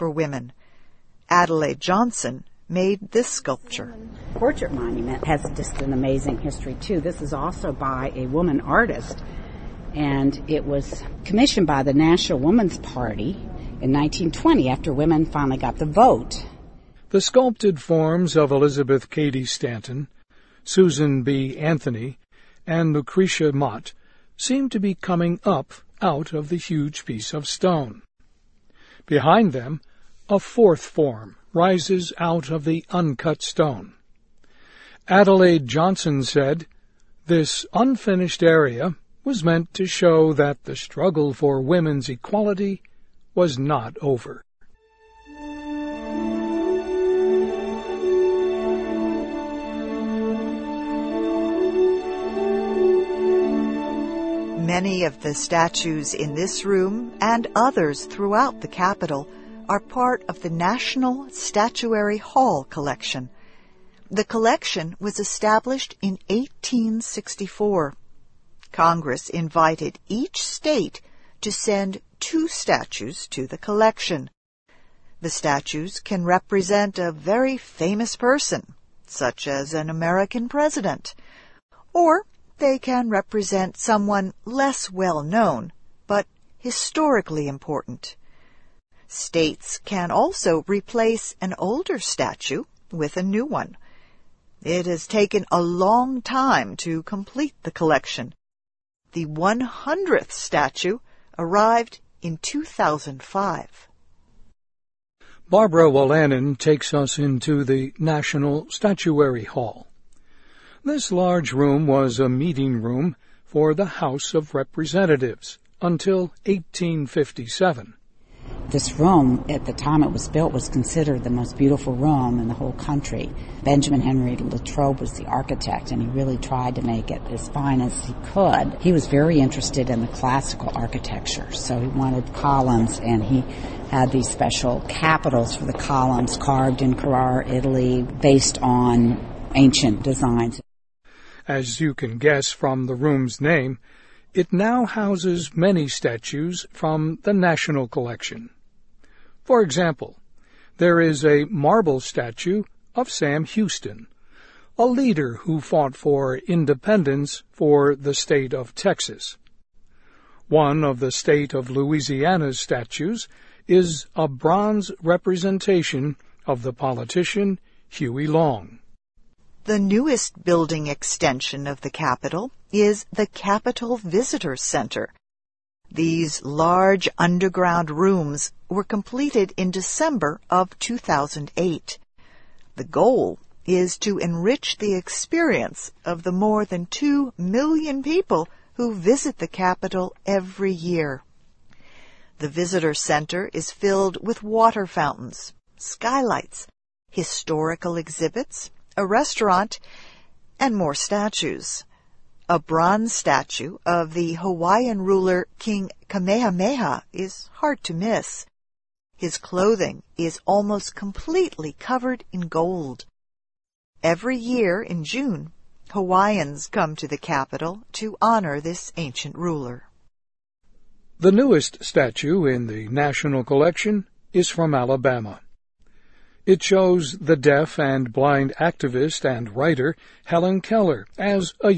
for women. Adelaide Johnson made this sculpture. Portrait monument has just an amazing history, too. This is also by a woman artist, and it was commissioned by the National Woman's Party in 1920 after women finally got the vote. The sculpted forms of Elizabeth Cady Stanton, Susan B. Anthony, and Lucretia Mott seem to be coming up out of the huge piece of stone. Behind them, a fourth form rises out of the uncut stone. Adelaide Johnson said, "This unfinished area was meant to show that the struggle for women's equality was not over." Many of the statues in this room and others throughout the Capitol are part of the National Statuary Hall collection. The collection was established in 1864. Congress invited each state to send 2 statues to the collection. The statues can represent a very famous person, such as an American president, or they can represent someone less well known, but historically important. States can also replace an older statue with a new one. It has taken a long time to complete the collection. The 100th statue arrived in 2005. Barbara Wolanin takes us into the National Statuary Hall. This large room was a meeting room for the House of Representatives until 1857. This room, at the time it was built, was considered the most beautiful room in the whole country. Benjamin Henry Latrobe was the architect, and he really tried to make it as fine as he could. He was very interested in the classical architecture, so he wanted columns, and he had these special capitals for the columns carved in Carrara, Italy, based on ancient designs. As you can guess from the room's name, it now houses many statues from the National Collection. For example, there is a marble statue of Sam Houston, a leader who fought for independence for the state of Texas. One of the state of Louisiana's statues is a bronze representation of the politician Huey Long. The newest building extension of the Capitol is the Capitol Visitor Center. These large underground rooms were completed in December of 2008. The goal is to enrich the experience of the more than 2 million people who visit the Capitol every year. The Visitor Center is filled with water fountains, skylights, historical exhibits, a restaurant, and more statues. A bronze statue of the Hawaiian ruler King Kamehameha is hard to miss. His clothing is almost completely covered in gold. Every year in June, Hawaiians come to the Capitol to honor this ancient ruler. The newest statue in the National Collection is from Alabama. It shows the deaf and blind activist and writer Helen Keller as a